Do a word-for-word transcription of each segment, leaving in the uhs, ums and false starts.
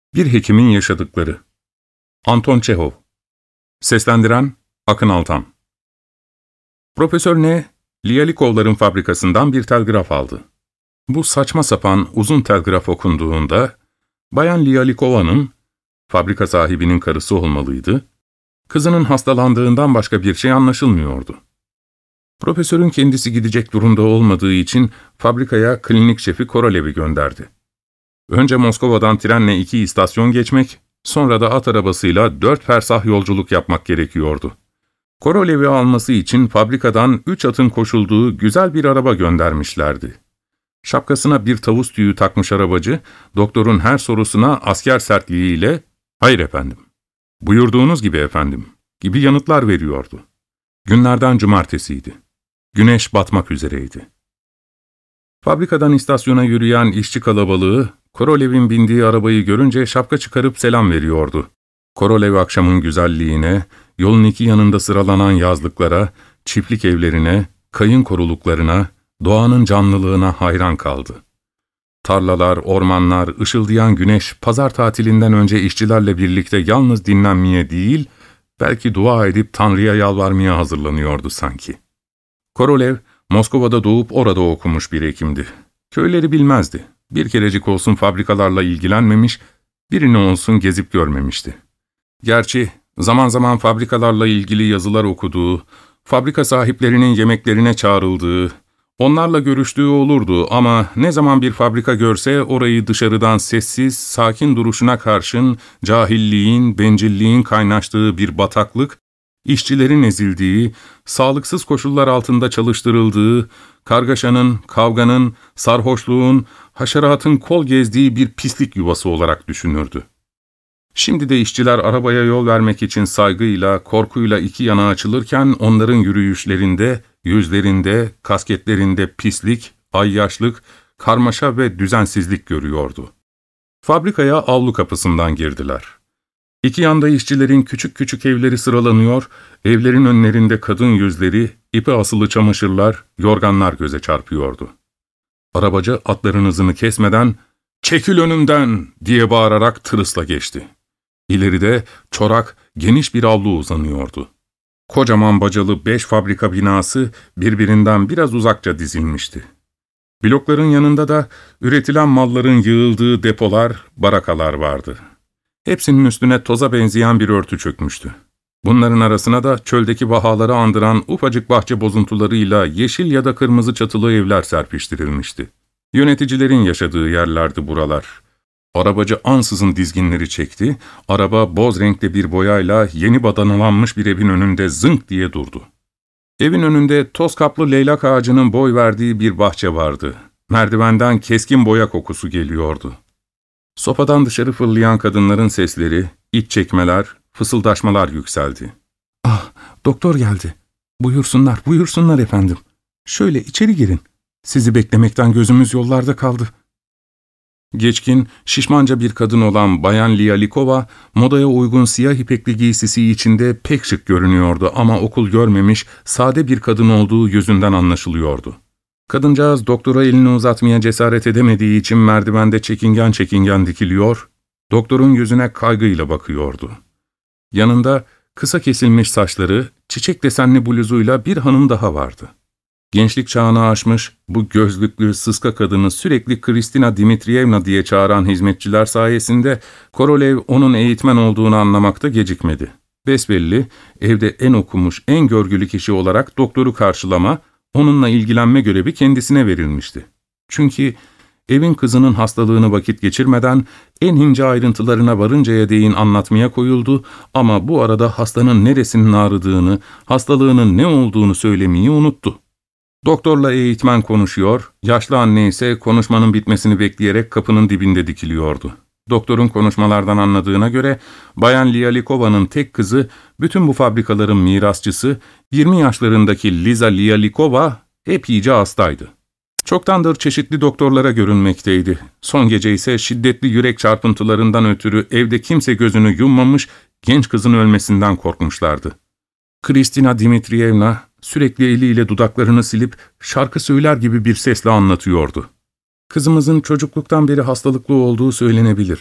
Bir hekimin yaşadıkları. Anton Çehov. Seslendiren Akın Altan. Profesör N, Lyalikovların fabrikasından bir telgraf aldı. Bu saçma sapan uzun telgraf okunduğunda, Bayan Lyalikova'nın, fabrika sahibinin karısı olmalıydı, kızının hastalandığından başka bir şey anlaşılmıyordu. Profesörün kendisi gidecek durumda olmadığı için fabrikaya klinik şefi Korolev'i gönderdi. Önce Moskova'dan trenle iki istasyon geçmek, sonra da at arabasıyla dört fersah yolculuk yapmak gerekiyordu. Korolev'i alması için fabrikadan üç atın koşulduğu güzel bir araba göndermişlerdi. Şapkasına bir tavus tüyü takmış arabacı, doktorun her sorusuna asker sertliğiyle, "Hayır efendim, buyurduğunuz gibi efendim," gibi yanıtlar veriyordu. Günlerden cumartesiydi. Güneş batmak üzereydi. Fabrikadan istasyona yürüyen işçi kalabalığı, Korolev'in bindiği arabayı görünce şapka çıkarıp selam veriyordu. Korolev akşamın güzelliğine, yolun iki yanında sıralanan yazlıklara, çiftlik evlerine, kayın koruluklarına, doğanın canlılığına hayran kaldı. Tarlalar, ormanlar, ışıldayan güneş, pazar tatilinden önce işçilerle birlikte yalnız dinlenmeye değil, belki dua edip Tanrı'ya yalvarmaya hazırlanıyordu sanki. Korolev, Moskova'da doğup orada okumuş bir hekimdi. Köyleri bilmezdi. Bir kerecik olsun fabrikalarla ilgilenmemiş, birini olsun gezip görmemişti. Gerçi zaman zaman fabrikalarla ilgili yazılar okuduğu, fabrika sahiplerinin yemeklerine çağrıldığı, onlarla görüştüğü olurdu ama ne zaman bir fabrika görse orayı dışarıdan sessiz, sakin duruşuna karşın cahilliğin, bencilliğin kaynaştığı bir bataklık, işçilerin ezildiği, sağlıksız koşullar altında çalıştırıldığı, kargaşanın, kavganın, sarhoşluğun, haşeratın kol gezdiği bir pislik yuvası olarak düşünürdü. Şimdi de işçiler arabaya yol vermek için saygıyla, korkuyla iki yana açılırken onların yürüyüşlerinde, yüzlerinde, kasketlerinde pislik, ayyaşlık, karmaşa ve düzensizlik görüyordu. Fabrikaya avlu kapısından girdiler. İki yanda işçilerin küçük küçük evleri sıralanıyor, evlerin önlerinde kadın yüzleri, ipe asılı çamaşırlar, yorganlar göze çarpıyordu. Arabacı atların hızını kesmeden, "Çekil önümden!" diye bağırarak tırısla geçti. İleride çorak, geniş bir avlu uzanıyordu. Kocaman bacalı beş fabrika binası birbirinden biraz uzakça dizilmişti. Blokların yanında da üretilen malların yığıldığı depolar, barakalar vardı. Hepsinin üstüne toza benzeyen bir örtü çökmüştü. Bunların arasına da çöldeki vahaları andıran ufacık bahçe bozuntularıyla yeşil ya da kırmızı çatılı evler serpiştirilmişti. Yöneticilerin yaşadığı yerlerdi buralar. Arabacı ansızın dizginleri çekti, araba boz renkli bir boyayla yeni badanalanmış bir evin önünde zınk diye durdu. Evin önünde toz kaplı leylak ağacının boy verdiği bir bahçe vardı. Merdivenden keskin boya kokusu geliyordu. Sopadan dışarı fırlayan kadınların sesleri, iç çekmeler, fısıldaşmalar yükseldi. "Ah, doktor geldi. Buyursunlar, buyursunlar efendim. Şöyle içeri girin. Sizi beklemekten gözümüz yollarda kaldı." Geçkin, şişmanca bir kadın olan Bayan Lyalikova, modaya uygun siyah ipekli giysisi içinde pek şık görünüyordu ama okul görmemiş, sade bir kadın olduğu yüzünden anlaşılıyordu. Kadıncağız doktora elini uzatmaya cesaret edemediği için merdivende çekingen çekingen dikiliyor, doktorun yüzüne kaygıyla bakıyordu. Yanında kısa kesilmiş saçları, çiçek desenli bluzuyla bir hanım daha vardı. Gençlik çağını aşmış, bu gözlüklü, sıska kadını sürekli Kristina Dmitrievna diye çağıran hizmetçiler sayesinde Korolev onun eğitmen olduğunu anlamakta gecikmedi. Besbelli, evde en okumuş, en görgülü kişi olarak doktoru karşılama, onunla ilgilenme görevi kendisine verilmişti. Çünkü evin kızının hastalığını vakit geçirmeden en ince ayrıntılarına varıncaya değin anlatmaya koyuldu ama bu arada hastanın neresinin ağrıdığını, hastalığının ne olduğunu söylemeyi unuttu. Doktorla eğitmen konuşuyor, yaşlı anne ise konuşmanın bitmesini bekleyerek kapının dibinde dikiliyordu. Doktorun konuşmalardan anladığına göre Bayan Lyalikova'nın tek kızı, bütün bu fabrikaların mirasçısı, yirmi yaşlarındaki Liza Lyalikova hep iyice hastaydı. Çoktandır çeşitli doktorlara görünmekteydi. Son gece ise şiddetli yürek çarpıntılarından ötürü evde kimse gözünü yummamış, genç kızın ölmesinden korkmuşlardı. Kristina Dmitrievna sürekli eliyle dudaklarını silip şarkı söyler gibi bir sesle anlatıyordu. "Kızımızın çocukluktan beri hastalıklı olduğu söylenebilir.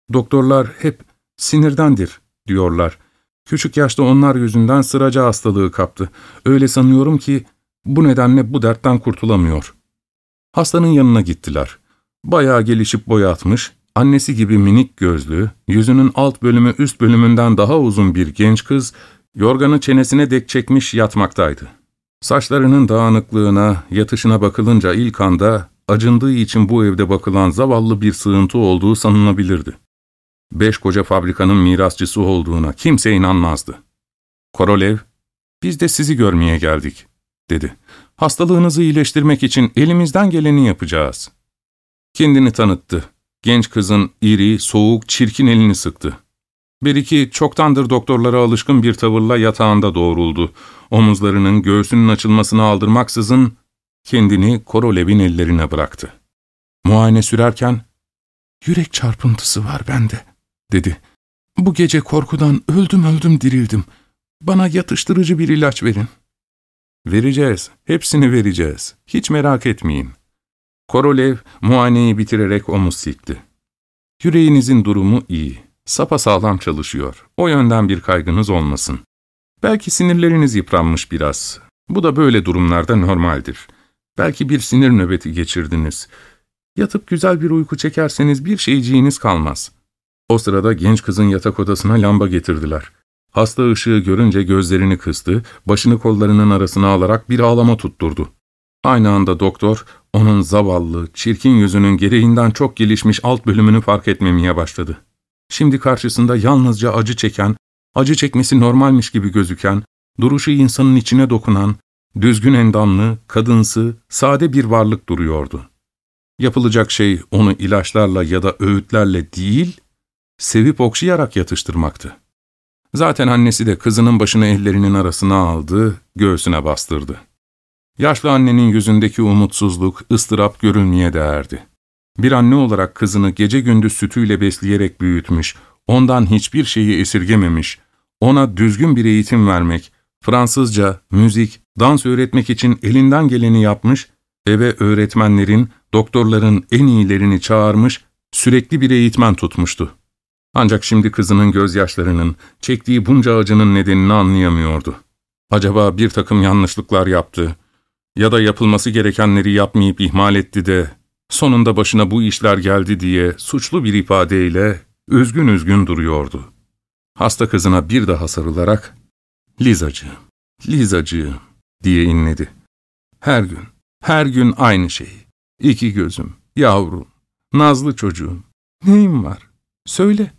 Doktorlar hep sinirdendir diyorlar. Küçük yaşta onlar yüzünden sıraca hastalığı kaptı. Öyle sanıyorum ki bu nedenle bu dertten kurtulamıyor. Hastanın yanına gittiler. Bayağı gelişip boyatmış, annesi gibi minik gözlü, yüzünün alt bölümü üst bölümünden daha uzun bir genç kız, yorganı çenesine dek çekmiş yatmaktaydı. Saçlarının dağınıklığına, yatışına bakılınca ilk anda acındığı için bu evde bakılan zavallı bir sığıntı olduğu sanılabilirdi. Beş koca fabrikanın mirasçısı olduğuna kimse inanmazdı. Korolev, "Biz de sizi görmeye geldik," dedi. "Hastalığınızı iyileştirmek için elimizden geleni yapacağız." Kendini tanıttı. Genç kızın iri, soğuk, çirkin elini sıktı. Beriki çoktandır doktorlara alışkın bir tavırla yatağında doğruldu. Omuzlarının, göğsünün açılmasını aldırmaksızın kendini Korolev'in ellerine bıraktı. Muayene sürerken, "Yürek çarpıntısı var bende," dedi. "Bu gece korkudan öldüm öldüm dirildim. Bana yatıştırıcı bir ilaç verin." "Vereceğiz, hepsini vereceğiz. Hiç merak etmeyin." Korolev muayeneyi bitirerek omuz silkti. "Yüreğinizin durumu iyi. Sapasağlam çalışıyor. O yönden bir kaygınız olmasın. Belki sinirleriniz yıpranmış biraz. Bu da böyle durumlarda normaldir. Belki bir sinir nöbeti geçirdiniz. Yatıp güzel bir uyku çekerseniz bir şeyciğiniz kalmaz." O sırada genç kızın yatak odasına lamba getirdiler. Hasta ışığı görünce gözlerini kıstı, başını kollarının arasına alarak bir ağlama tutturdu. Aynı anda doktor, onun zavallı, çirkin yüzünün gereğinden çok gelişmiş alt bölümünü fark etmemeye başladı. Şimdi karşısında yalnızca acı çeken, acı çekmesi normalmiş gibi gözüken, duruşu insanın içine dokunan, düzgün endamlı, kadınsı, sade bir varlık duruyordu. Yapılacak şey onu ilaçlarla ya da öğütlerle değil, sevip okşayarak yatıştırmaktı. Zaten annesi de kızının başını ellerinin arasına aldı, göğsüne bastırdı. Yaşlı annenin yüzündeki umutsuzluk, ıstırap görülmeye değerdi. Bir anne olarak kızını gece gündüz sütüyle besleyerek büyütmüş, ondan hiçbir şeyi esirgememiş, ona düzgün bir eğitim vermek, Fransızca, müzik, dans öğretmek için elinden geleni yapmış, eve öğretmenlerin, doktorların en iyilerini çağırmış, sürekli bir eğitmen tutmuştu. Ancak şimdi kızının gözyaşlarının, çektiği bunca acının nedenini anlayamıyordu. Acaba bir takım yanlışlıklar yaptı ya da yapılması gerekenleri yapmayıp ihmal etti de sonunda başına bu işler geldi diye suçlu bir ifadeyle üzgün üzgün duruyordu. Hasta kızına bir daha sarılarak "Lizacığım, Lizacığım," diye inledi. "Her gün, her gün aynı şey. İki gözüm, yavrum, nazlı çocuğum. Neyim var? Söyle.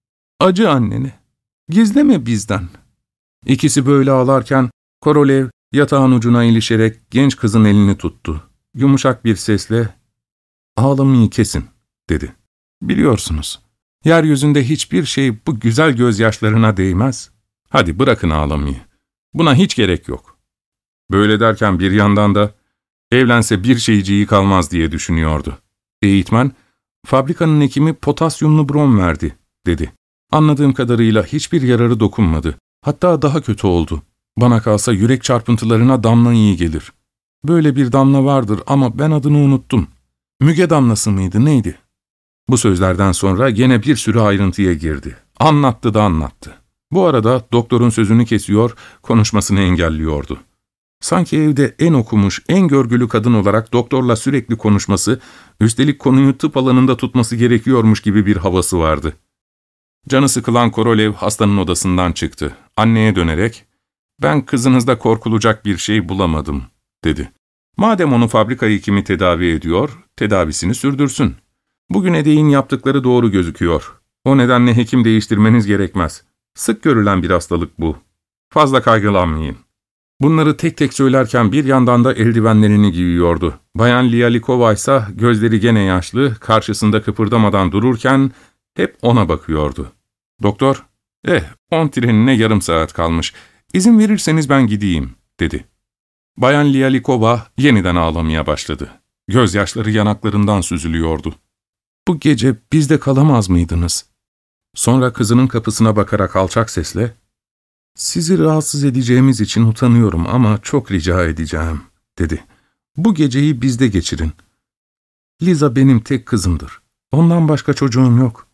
Acı annene. Gizleme bizden." İkisi böyle ağlarken Korolev yatağın ucuna ilişerek genç kızın elini tuttu. Yumuşak bir sesle "Ağlamayı kesin," dedi. "Biliyorsunuz, yeryüzünde hiçbir şey bu güzel gözyaşlarına değmez. Hadi bırakın ağlamayı. Buna hiç gerek yok." Böyle derken bir yandan da evlense bir şeyciği kalmaz diye düşünüyordu. Eğitmen, "Fabrikanın hekimi potasyumlu brom verdi," dedi. "Anladığım kadarıyla hiçbir yararı dokunmadı. Hatta daha kötü oldu. Bana kalsa yürek çarpıntılarına damla iyi gelir. Böyle bir damla vardır ama ben adını unuttum. Müge damlası mıydı, neydi?" Bu sözlerden sonra gene bir sürü ayrıntıya girdi. Anlattı da anlattı. Bu arada doktorun sözünü kesiyor, konuşmasını engelliyordu. Sanki evde en okumuş, en görgülü kadın olarak doktorla sürekli konuşması, üstelik konuyu tıp alanında tutması gerekiyormuş gibi bir havası vardı. Canı sıkılan Korolev hastanın odasından çıktı. Anneye dönerek, "Ben kızınızda korkulacak bir şey bulamadım," dedi. "Madem onu fabrika hekimi tedavi ediyor, tedavisini sürdürsün. Bugün Edey'in yaptıkları doğru gözüküyor. O nedenle hekim değiştirmeniz gerekmez. Sık görülen bir hastalık bu. Fazla kaygılanmayın." Bunları tek tek söylerken bir yandan da eldivenlerini giyiyordu. Bayan Lialikova ise gözleri gene yaşlı, karşısında kıpırdamadan dururken hep ona bakıyordu. Doktor, "Eh, on trenine yarım saat kalmış. İzin verirseniz ben gideyim," dedi. Bayan Lialikova yeniden ağlamaya başladı. Gözyaşları yanaklarından süzülüyordu. "Bu gece bizde kalamaz mıydınız?" Sonra kızının kapısına bakarak alçak sesle, "Sizi rahatsız edeceğimiz için utanıyorum ama çok rica edeceğim," dedi. "Bu geceyi bizde geçirin. Liza benim tek kızımdır. Ondan başka çocuğum yok."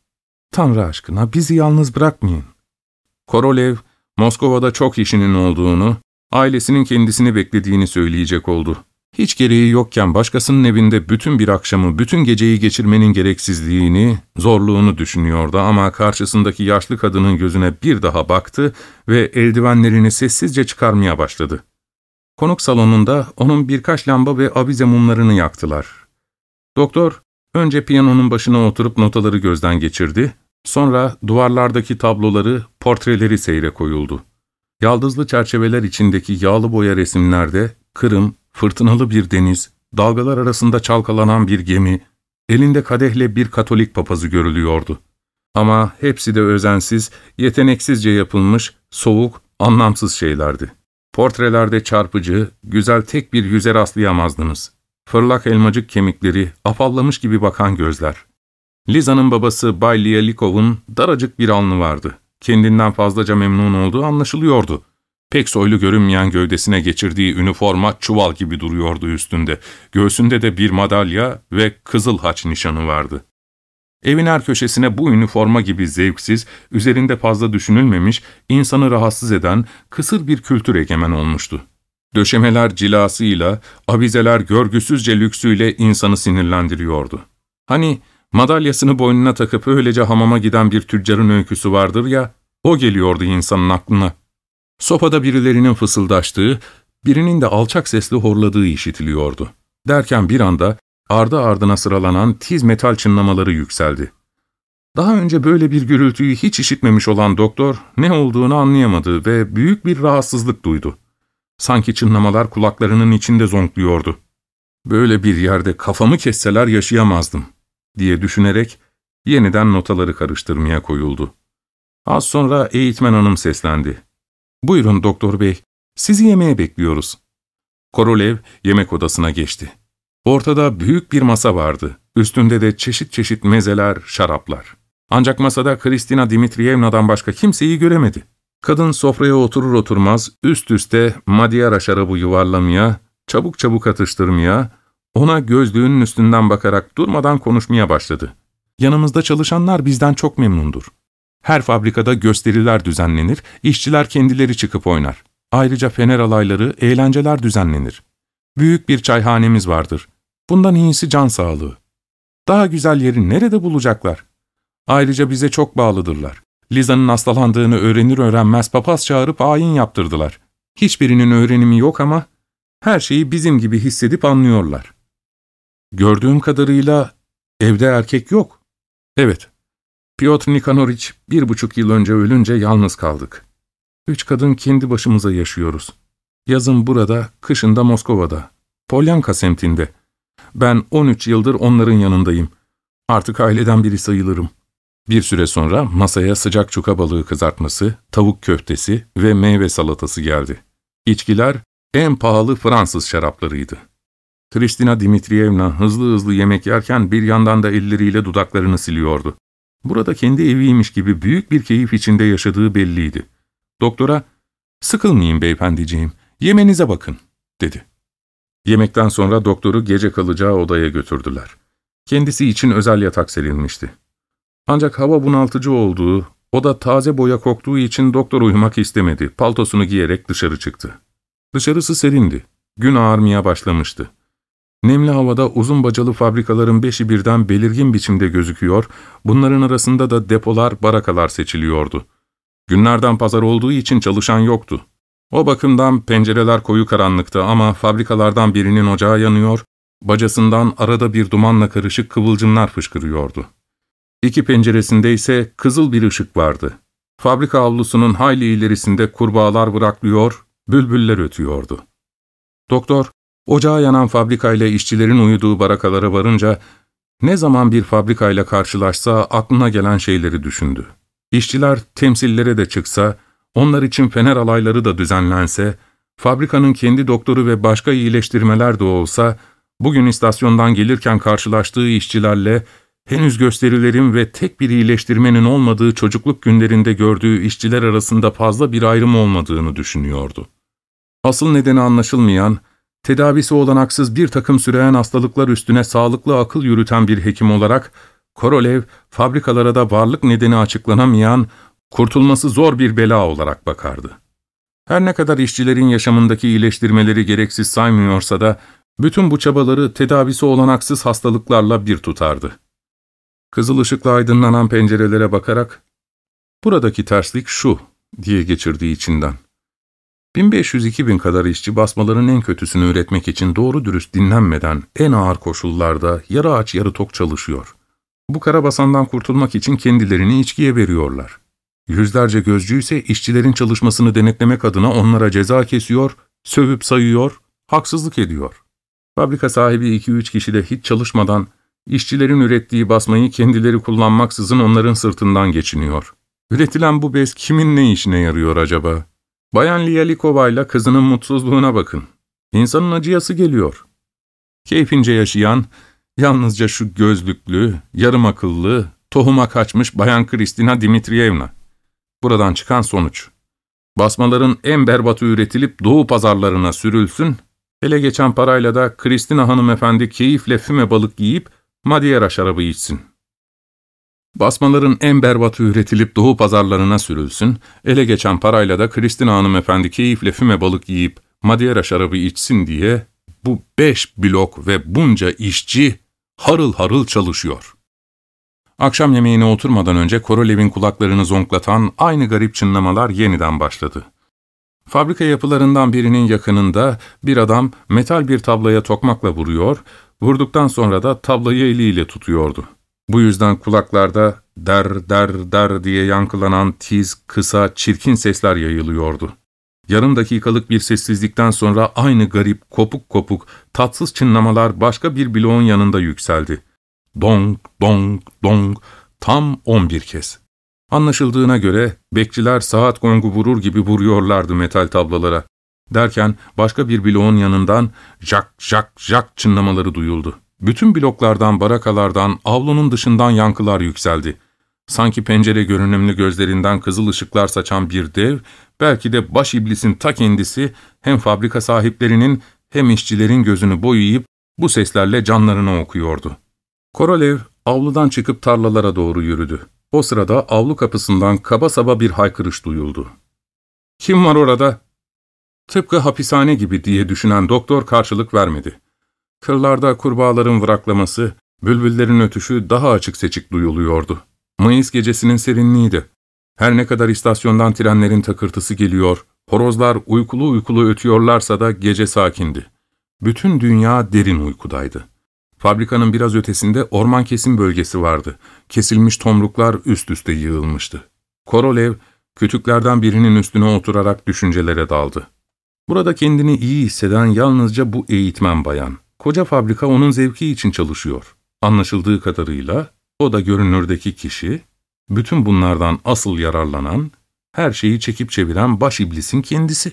Tanrı aşkına bizi yalnız bırakmayın. Korolev, Moskova'da çok işinin olduğunu, ailesinin kendisini beklediğini söyleyecek oldu. Hiç gereği yokken başkasının evinde bütün bir akşamı, bütün geceyi geçirmenin gereksizliğini, zorluğunu düşünüyordu ama karşısındaki yaşlı kadının gözüne bir daha baktı ve eldivenlerini sessizce çıkarmaya başladı. Konuk salonunda onun birkaç lamba ve avize mumlarını yaktılar. Doktor, önce piyanonun başına oturup notaları gözden geçirdi, sonra duvarlardaki tabloları, portreleri seyre koyuldu. Yaldızlı çerçeveler içindeki yağlı boya resimlerde, kırım, fırtınalı bir deniz, dalgalar arasında çalkalanan bir gemi, elinde kadehle bir Katolik papazı görülüyordu. Ama hepsi de özensiz, yeteneksizce yapılmış, soğuk, anlamsız şeylerdi. Portrelerde çarpıcı, güzel tek bir yüze rastlayamazdınız. Fırlak elmacık kemikleri, afallamış gibi bakan gözler. Liza'nın babası Bay Lyalikov'un daracık bir alnı vardı. Kendinden fazlaca memnun olduğu anlaşılıyordu. Pek soylu görünmeyen gövdesine geçirdiği üniforma çuval gibi duruyordu üstünde. Göğsünde de bir madalya ve kızıl haç nişanı vardı. Evin her köşesine bu üniforma gibi zevksiz, üzerinde fazla düşünülmemiş, insanı rahatsız eden kısır bir kültür egemen olmuştu. Döşemeler cilasıyla, avizeler görgüsüzce lüksüyle insanı sinirlendiriyordu. Hani madalyasını boynuna takıp öylece hamama giden bir tüccarın öyküsü vardır ya, o geliyordu insanın aklına. Sofada birilerinin fısıldaştığı, birinin de alçak sesli horladığı işitiliyordu. Derken bir anda ardı ardına sıralanan tiz metal çınlamaları yükseldi. Daha önce böyle bir gürültüyü hiç işitmemiş olan doktor ne olduğunu anlayamadı ve büyük bir rahatsızlık duydu. Sanki çınlamalar kulaklarının içinde zonkluyordu. Böyle bir yerde kafamı kesseler yaşayamazdım diye düşünerek yeniden notaları karıştırmaya koyuldu. Az sonra eğitmen hanım seslendi. ''Buyurun doktor bey, sizi yemeğe bekliyoruz.'' Korolev yemek odasına geçti. Ortada büyük bir masa vardı. Üstünde de çeşit çeşit mezeler, şaraplar. Ancak masada Kristina Dmitrievna'dan başka kimseyi göremedi. Kadın sofraya oturur oturmaz üst üste Madyara şarabı yuvarlamaya, çabuk çabuk atıştırmaya, ona gözlüğünün üstünden bakarak durmadan konuşmaya başladı. ''Yanımızda çalışanlar bizden çok memnundur. Her fabrikada gösteriler düzenlenir, işçiler kendileri çıkıp oynar. Ayrıca fener alayları, eğlenceler düzenlenir. Büyük bir çayhanemiz vardır. Bundan iyisi can sağlığı. Daha güzel yeri nerede bulacaklar? Ayrıca bize çok bağlıdırlar. Liza'nın hastalandığını öğrenir öğrenmez papaz çağırıp ayin yaptırdılar. Hiçbirinin öğrenimi yok ama her şeyi bizim gibi hissedip anlıyorlar. Gördüğüm kadarıyla evde erkek yok. Evet, Piotr Nikanoriç bir buçuk yıl önce ölünce yalnız kaldık. Üç kadın kendi başımıza yaşıyoruz. Yazın burada, kışın da Moskova'da, Polyanka semtinde. Ben on üç yıldır onların yanındayım. Artık aileden biri sayılırım. Bir süre sonra masaya sıcak çuka balığı kızartması, tavuk köftesi ve meyve salatası geldi. İçkiler en pahalı Fransız şaraplarıydı. Kristina Dmitrievna hızlı hızlı yemek yerken bir yandan da elleriyle dudaklarını siliyordu. Burada kendi eviymiş gibi büyük bir keyif içinde yaşadığı belliydi. Doktora, ''Sıkılmayın beyefendiciğim, yemenize bakın.'' dedi. Yemekten sonra doktoru gece kalacağı odaya götürdüler. Kendisi için özel yatak serilmişti. Ancak hava bunaltıcı olduğu, oda taze boya koktuğu için doktor uyumak istemedi. Paltosunu giyerek dışarı çıktı. Dışarısı serindi. Gün ağarmaya başlamıştı. Nemli havada uzun bacalı fabrikaların beşi birden belirgin biçimde gözüküyor, bunların arasında da depolar, barakalar seçiliyordu. Günlerden pazar olduğu için çalışan yoktu. O bakımdan pencereler koyu karanlıktı ama fabrikalardan birinin ocağı yanıyor, bacasından arada bir dumanla karışık kıvılcımlar fışkırıyordu. İki penceresinde ise kızıl bir ışık vardı. Fabrika avlusunun hayli ilerisinde kurbağalar bıraklıyor, bülbüller ötüyordu. Doktor, ocağa yanan fabrikayla işçilerin uyuduğu barakalara varınca, ne zaman bir fabrikayla karşılaşsa aklına gelen şeyleri düşündü. İşçiler temsillere de çıksa, onlar için fener alayları da düzenlense, fabrikanın kendi doktoru ve başka iyileştirmeler de olsa, bugün istasyondan gelirken karşılaştığı işçilerle, henüz gösterilerin ve tek bir iyileştirmenin olmadığı çocukluk günlerinde gördüğü işçiler arasında fazla bir ayrım olmadığını düşünüyordu. Asıl nedeni anlaşılmayan, tedavisi olanaksız bir takım süreyen hastalıklar üstüne sağlıklı akıl yürüten bir hekim olarak, Korolev, fabrikalara da varlık nedeni açıklanamayan, kurtulması zor bir bela olarak bakardı. Her ne kadar işçilerin yaşamındaki iyileştirmeleri gereksiz saymıyorsa da, bütün bu çabaları tedavisi olanaksız hastalıklarla bir tutardı. Kızıl ışıkla aydınlanan pencerelere bakarak, "Buradaki terslik şu," diye geçirdiği içinden. bin beş yüz iki bin kadar işçi basmaların en kötüsünü üretmek için doğru dürüst dinlenmeden en ağır koşullarda yarı aç yarı tok çalışıyor. Bu karabasandan kurtulmak için kendilerini içkiye veriyorlar. Yüzlerce gözcü ise işçilerin çalışmasını denetlemek adına onlara ceza kesiyor, sövüp sayıyor, haksızlık ediyor. Fabrika sahibi iki üç kişi de hiç çalışmadan, işçilerin ürettiği basmayı kendileri kullanmaksızın onların sırtından geçiniyor. Üretilen bu bez kimin ne işine yarıyor acaba? Bayan Lialikova ile kızının mutsuzluğuna bakın. İnsanın acıyası geliyor. Keyfince yaşayan, yalnızca şu gözlüklü, yarım akıllı, tohuma kaçmış Bayan Kristina Dimitriyevna. Buradan çıkan sonuç. Basmaların en berbatı üretilip doğu pazarlarına sürülsün, ele geçen parayla da Kristina hanımefendi keyifle füme balık yiyip Madeira şarabı içsin. Basmaların en berbatı üretilip doğu pazarlarına sürülsün, ele geçen parayla da Kristina hanımefendi keyifle füme balık yiyip Madeira şarabı içsin diye bu beş blok ve bunca işçi harıl harıl çalışıyor. Akşam yemeğine oturmadan önce Korolev'in kulaklarını zonklatan aynı garip çınlamalar yeniden başladı. Fabrika yapılarından birinin yakınında bir adam metal bir tablaya tokmakla vuruyor, vurduktan sonra da tablayı eliyle tutuyordu. Bu yüzden kulaklarda der der der diye yankılanan tiz, kısa, çirkin sesler yayılıyordu. Yarım dakikalık bir sessizlikten sonra aynı garip, kopuk kopuk, tatsız çınlamalar başka bir bloğun yanında yükseldi. Dong, dong, dong, tam on bir kez. Anlaşıldığına göre bekçiler saat gongu vurur gibi vuruyorlardı metal tablalara. Derken başka bir bloğun yanından jak jak jak çınlamaları duyuldu. Bütün bloklardan, barakalardan, avlunun dışından yankılar yükseldi. Sanki pencere görünümlü gözlerinden kızıl ışıklar saçan bir dev, belki de baş iblisin ta kendisi, hem fabrika sahiplerinin hem işçilerin gözünü boyayıp bu seslerle canlarını okuyordu. Korolev avludan çıkıp tarlalara doğru yürüdü. O sırada avlu kapısından kaba saba bir haykırış duyuldu. "Kim var orada?" Tıpkı hapishane gibi diye düşünen doktor karşılık vermedi. Kırlarda kurbağaların vıraklaması, bülbüllerin ötüşü daha açık seçik duyuluyordu. Mayıs gecesinin serinliğiydi. Her ne kadar istasyondan trenlerin takırtısı geliyor, horozlar uykulu uykulu ötüyorlarsa da gece sakindi. Bütün dünya derin uykudaydı. Fabrikanın biraz ötesinde orman kesim bölgesi vardı. Kesilmiş tomruklar üst üste yığılmıştı. Korolev, kütüklerden birinin üstüne oturarak düşüncelere daldı. Burada kendini iyi hisseden yalnızca bu eğitmen bayan. Koca fabrika onun zevki için çalışıyor. Anlaşıldığı kadarıyla o da görünürdeki kişi, bütün bunlardan asıl yararlanan, her şeyi çekip çeviren baş iblisin kendisi.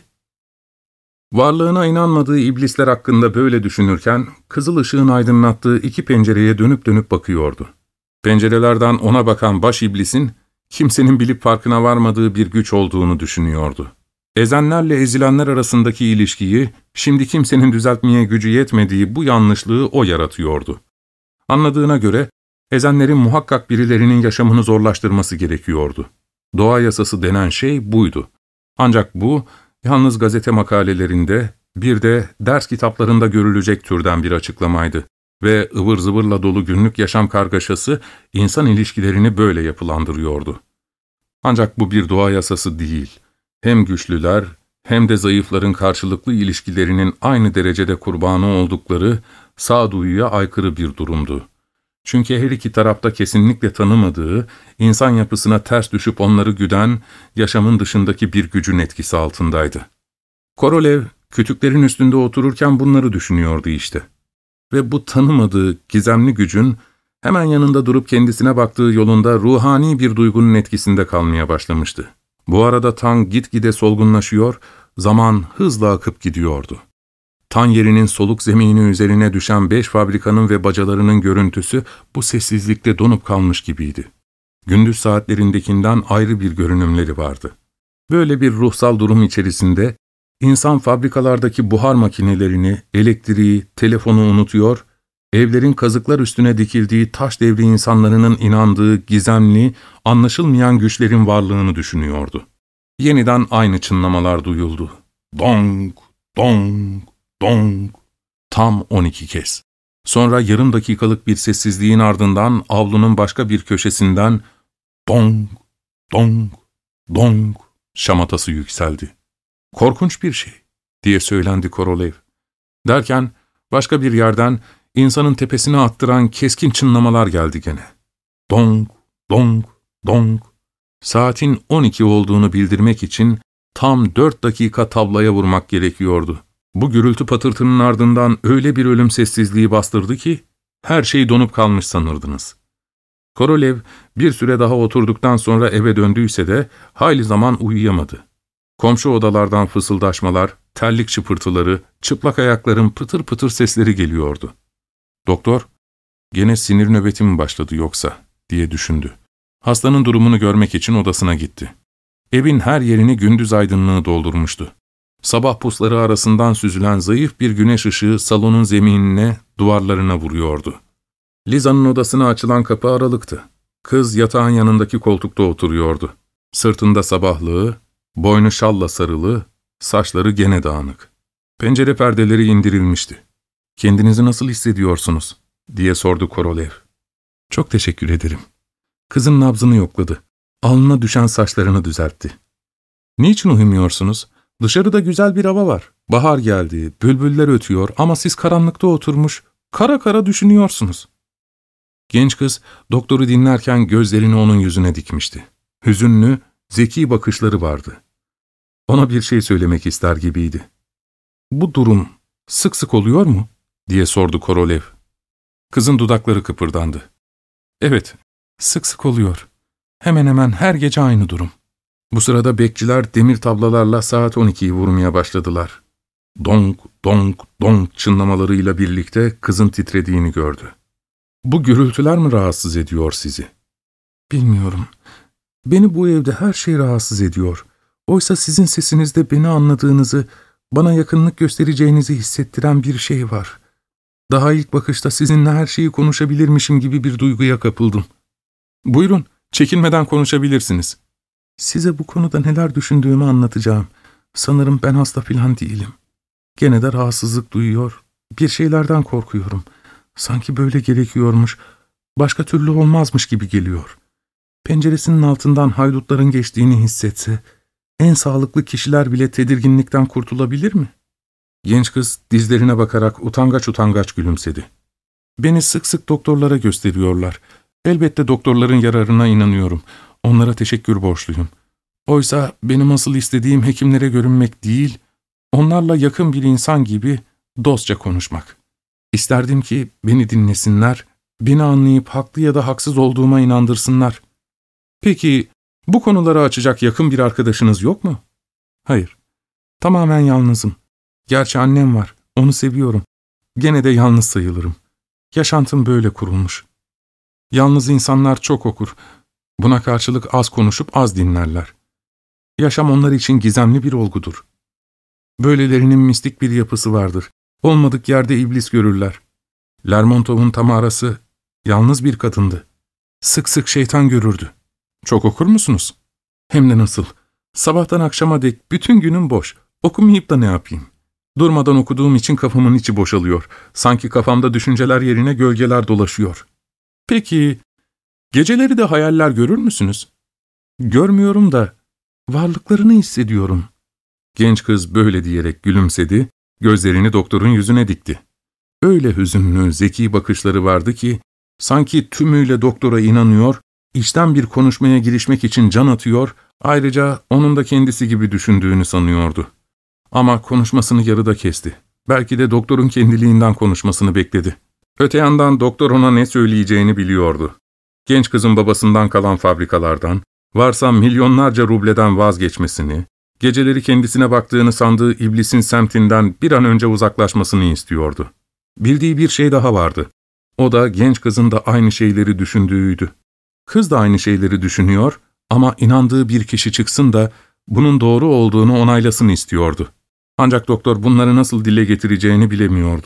Varlığına inanmadığı iblisler hakkında böyle düşünürken, kızıl ışığın aydınlattığı iki pencereye dönüp dönüp bakıyordu. Pencerelerden ona bakan baş iblisin, kimsenin bilip farkına varmadığı bir güç olduğunu düşünüyordu. Ezenlerle ezilenler arasındaki ilişkiyi, şimdi kimsenin düzeltmeye gücü yetmediği bu yanlışlığı o yaratıyordu. Anladığına göre, ezenlerin muhakkak birilerinin yaşamını zorlaştırması gerekiyordu. Doğa yasası denen şey buydu. Ancak bu, yalnız gazete makalelerinde, bir de ders kitaplarında görülecek türden bir açıklamaydı ve ıvır zıvırla dolu günlük yaşam kargaşası insan ilişkilerini böyle yapılandırıyordu. Ancak bu bir doğa yasası değil. Hem güçlüler hem de zayıfların karşılıklı ilişkilerinin aynı derecede kurbanı oldukları sağduyuya aykırı bir durumdu. Çünkü her iki tarafta kesinlikle tanımadığı, insan yapısına ters düşüp onları güden, yaşamın dışındaki bir gücün etkisi altındaydı. Korolev, kütüklerin üstünde otururken bunları düşünüyordu işte. Ve bu tanımadığı, gizemli gücün, hemen yanında durup kendisine baktığı yolunda ruhani bir duygunun etkisinde kalmaya başlamıştı. Bu arada Tan gitgide solgunlaşıyor, zaman hızla akıp gidiyordu. Tan yerinin soluk zemini üzerine düşen beş fabrikanın ve bacalarının görüntüsü bu sessizlikte donup kalmış gibiydi. Gündüz saatlerindekinden ayrı bir görünümleri vardı. Böyle bir ruhsal durum içerisinde, insan fabrikalardaki buhar makinelerini, elektriği, telefonu unutuyor, evlerin kazıklar üstüne dikildiği taş devri insanlarının inandığı gizemli, anlaşılmayan güçlerin varlığını düşünüyordu. Yeniden aynı çınlamalar duyuldu. Dong, dong, dong. Tam on iki kez. Sonra yarım dakikalık bir sessizliğin ardından avlunun başka bir köşesinden dong, dong, dong şamatası yükseldi. Korkunç bir şey diye söylendi Korolev. Derken başka bir yerden insanın tepesine attıran keskin çınlamalar geldi gene. Dong, dong, dong. Saatin on iki olduğunu bildirmek için tam dört dakika tablaya vurmak gerekiyordu. Bu gürültü patırtının ardından öyle bir ölüm sessizliği bastırdı ki her şey donup kalmış sanırdınız. Korolev bir süre daha oturduktan sonra eve döndüyse de hayli zaman uyuyamadı. Komşu odalardan fısıldaşmalar, terlik çıpırtıları, çıplak ayakların pıtır pıtır sesleri geliyordu. Doktor, "Gene sinir nöbeti mi başladı yoksa?" diye düşündü. Hastanın durumunu görmek için odasına gitti. Evin her yerini gündüz aydınlığı doldurmuştu. Sabah pusları arasından süzülen zayıf bir güneş ışığı salonun zeminine, duvarlarına vuruyordu. Liza'nın odasına açılan kapı aralıktı. Kız yatağın yanındaki koltukta oturuyordu. Sırtında sabahlığı, boynu şalla sarılı, saçları gene dağınık. Pencere perdeleri indirilmişti. "Kendinizi nasıl hissediyorsunuz?" diye sordu Korolev. "Çok teşekkür ederim." Kızın nabzını yokladı. Alnına düşen saçlarını düzeltti. "Niçin uyumuyorsunuz? Dışarıda güzel bir hava var. Bahar geldi, bülbüller ötüyor ama siz karanlıkta oturmuş, kara kara düşünüyorsunuz." Genç kız doktoru dinlerken gözlerini onun yüzüne dikmişti. Hüzünlü, zeki bakışları vardı. Ona bir şey söylemek ister gibiydi. "Bu durum sık sık oluyor mu?" diye sordu Korolev. Kızın dudakları kıpırdandı. "Evet, sık sık oluyor. Hemen hemen her gece aynı durum." Bu sırada bekçiler demir tablalarla saat on ikiyi vurmaya başladılar. Dong, dong, dong çınlamalarıyla birlikte kızın titrediğini gördü. "Bu gürültüler mi rahatsız ediyor sizi?" "Bilmiyorum. Beni bu evde her şey rahatsız ediyor. Oysa sizin sesinizde beni anladığınızı, bana yakınlık göstereceğinizi hissettiren bir şey var. Daha ilk bakışta sizinle her şeyi konuşabilirmişim gibi bir duyguya kapıldım." "Buyurun, çekinmeden konuşabilirsiniz." "Size bu konuda neler düşündüğümü anlatacağım. Sanırım ben hasta filan değilim. Gene de rahatsızlık duyuyor, bir şeylerden korkuyorum. Sanki böyle gerekiyormuş, başka türlü olmazmış gibi geliyor. Penceresinin altından haydutların geçtiğini hissetse, en sağlıklı kişiler bile tedirginlikten kurtulabilir mi?" Genç kız dizlerine bakarak utangaç utangaç gülümsedi. "Beni sık sık doktorlara gösteriyorlar. Elbette doktorların yararına inanıyorum. Onlara teşekkür borçluyum. Oysa benim asıl istediğim hekimlere görünmek değil, onlarla yakın bir insan gibi dostça konuşmak. İsterdim ki beni dinlesinler, beni anlayıp haklı ya da haksız olduğuma inandırsınlar." "Peki, bu konuları açacak yakın bir arkadaşınız yok mu?" "Hayır, tamamen yalnızım. Gerçi annem var, onu seviyorum. Gene de yalnız sayılırım. Yaşantım böyle kurulmuş. Yalnız insanlar çok okur. Buna karşılık az konuşup az dinlerler. Yaşam onlar için gizemli bir olgudur. Böylelerinin mistik bir yapısı vardır. Olmadık yerde iblis görürler. Lermontov'un Tamara'sı yalnız bir kadındı. Sık sık şeytan görürdü." "Çok okur musunuz?" "Hem de nasıl. Sabahtan akşama dek bütün günüm boş. Okumayıp da ne yapayım? Durmadan okuduğum için kafamın içi boşalıyor. Sanki kafamda düşünceler yerine gölgeler dolaşıyor." "Peki, geceleri de hayaller görür müsünüz?" "Görmüyorum da varlıklarını hissediyorum." Genç kız böyle diyerek gülümsedi, gözlerini doktorun yüzüne dikti. Öyle hüzünlü, zeki bakışları vardı ki, sanki tümüyle doktora inanıyor, içten bir konuşmaya girişmek için can atıyor, ayrıca onun da kendisi gibi düşündüğünü sanıyordu. Ama konuşmasını yarıda kesti. Belki de doktorun kendiliğinden konuşmasını bekledi. Öte yandan doktor ona ne söyleyeceğini biliyordu. Genç kızın babasından kalan fabrikalardan, varsa milyonlarca rubleden vazgeçmesini, geceleri kendisine baktığını sandığı iblisin semtinden bir an önce uzaklaşmasını istiyordu. Bildiği bir şey daha vardı. O da genç kızın da aynı şeyleri düşündüğüydü. Kız da aynı şeyleri düşünüyor ama inandığı bir kişi çıksın da bunun doğru olduğunu onaylasın istiyordu. Ancak doktor bunları nasıl dile getireceğini bilemiyordu.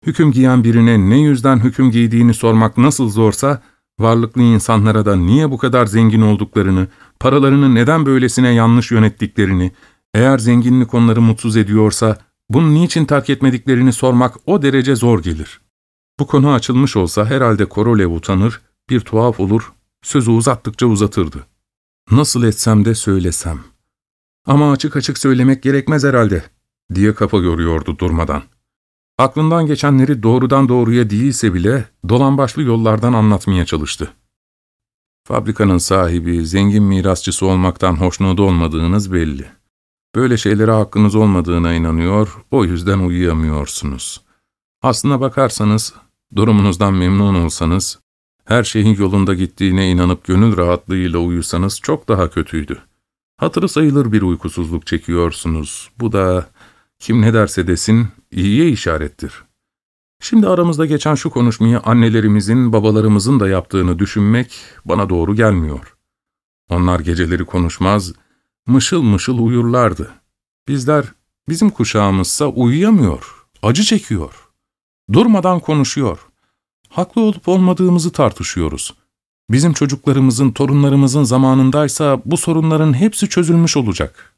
Hüküm giyen birine ne yüzden hüküm giydiğini sormak nasıl zorsa, varlıklı insanlara da niye bu kadar zengin olduklarını, paralarını neden böylesine yanlış yönettiklerini, eğer zenginlik onları mutsuz ediyorsa, bunu niçin terk etmediklerini sormak o derece zor gelir. Bu konu açılmış olsa herhalde Korolev utanır, bir tuhaf olur, sözü uzattıkça uzatırdı. Nasıl etsem de söylesem. Ama açık açık söylemek gerekmez herhalde, diye kafa yoruyordu durmadan. Aklından geçenleri doğrudan doğruya değilse bile dolambaçlı yollardan anlatmaya çalıştı. Fabrikanın sahibi, zengin mirasçısı olmaktan hoşnut olmadığınız belli. Böyle şeylere hakkınız olmadığına inanıyor, o yüzden uyuyamıyorsunuz. Aslına bakarsanız, durumunuzdan memnun olsanız, her şeyin yolunda gittiğine inanıp gönül rahatlığıyla uyusanız çok daha kötüydü. Hatırı sayılır bir uykusuzluk çekiyorsunuz. Bu da kim ne derse desin iyiye işarettir. Şimdi aramızda geçen şu konuşmayı annelerimizin, babalarımızın da yaptığını düşünmek bana doğru gelmiyor. Onlar geceleri konuşmaz, mışıl mışıl uyurlardı. Bizler, bizim kuşağımızsa uyuyamıyor, acı çekiyor. Durmadan konuşuyor. Haklı olup olmadığımızı tartışıyoruz. Bizim çocuklarımızın, torunlarımızın zamanındaysa bu sorunların hepsi çözülmüş olacak.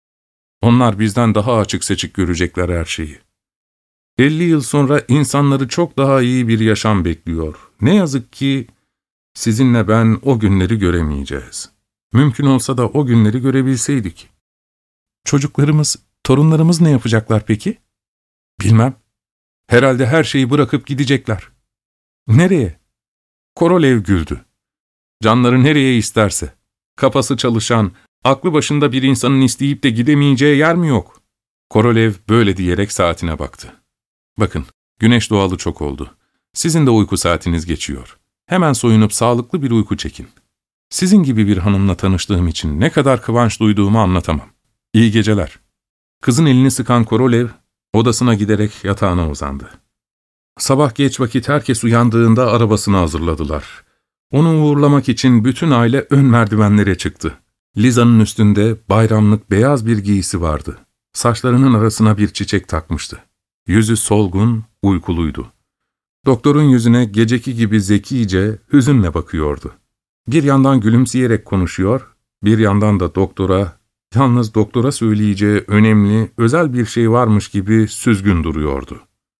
Onlar bizden daha açık seçik görecekler her şeyi. elli yıl sonra insanları çok daha iyi bir yaşam bekliyor. Ne yazık ki sizinle ben o günleri göremeyeceğiz. Mümkün olsa da o günleri görebilseydik. Çocuklarımız, torunlarımız ne yapacaklar peki? Bilmem. Herhalde her şeyi bırakıp gidecekler. Nereye? Korolev güldü. Canları nereye isterse. Kafası çalışan, aklı başında bir insanın isteyip de gidemeyeceği yer mi yok? Korolev böyle diyerek saatine baktı. Bakın, güneş doğalı çok oldu. Sizin de uyku saatiniz geçiyor. Hemen soyunup sağlıklı bir uyku çekin. Sizin gibi bir hanımla tanıştığım için ne kadar kıvanç duyduğumu anlatamam. İyi geceler. Kızın elini sıkan Korolev, odasına giderek yatağına uzandı. Sabah geç vakit herkes uyandığında arabasını hazırladılar. Onu uğurlamak için bütün aile ön merdivenlere çıktı. Liza'nın üstünde bayramlık beyaz bir giysi vardı. Saçlarının arasına bir çiçek takmıştı. Yüzü solgun, uykuluydu. Doktorun yüzüne geceki gibi zekice, hüzünle bakıyordu. Bir yandan gülümseyerek konuşuyor, bir yandan da doktora, yalnız doktora söyleyeceği önemli, özel bir şey varmış gibi süzgün duruyordu.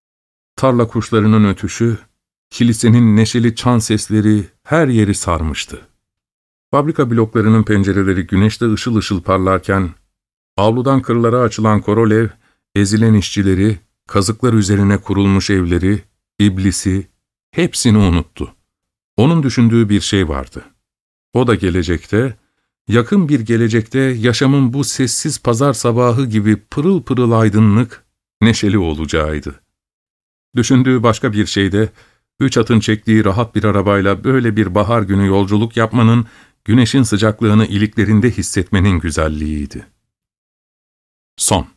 Tarla kuşlarının ötüşü, kilisenin neşeli çan sesleri her yeri sarmıştı. Fabrika bloklarının pencereleri güneşte ışıl ışıl parlarken, avludan kırlara açılan Korolev, ezilen işçileri, kazıklar üzerine kurulmuş evleri, iblisi, hepsini unuttu. Onun düşündüğü bir şey vardı. O da gelecekte, yakın bir gelecekte yaşamın bu sessiz pazar sabahı gibi pırıl pırıl aydınlık, neşeli olacağıydı. Düşündüğü başka bir şey de, üç atın çektiği rahat bir arabayla böyle bir bahar günü yolculuk yapmanın, güneşin sıcaklığını iliklerinde hissetmenin güzelliğiydi. Son.